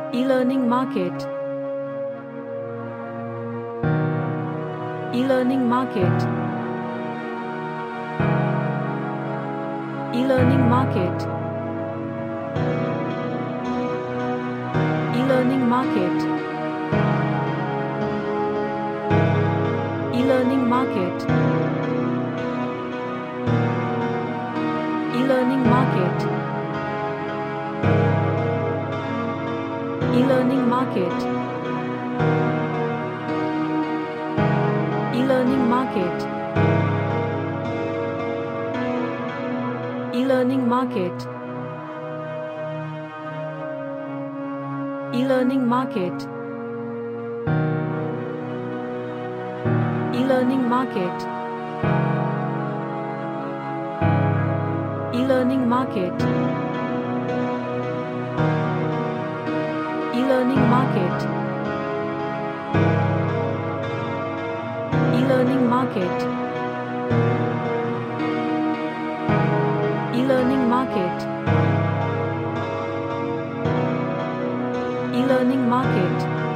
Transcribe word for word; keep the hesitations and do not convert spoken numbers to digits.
E-learning market. E-learning market. E-learning market. E-learning market. E-learning market. E-learning market. E-learning market. E-learning market. E-learning market. E-learning market. E-learning market. E-learning market. E-learning market. E-learning market. E-learning market. E-learning market.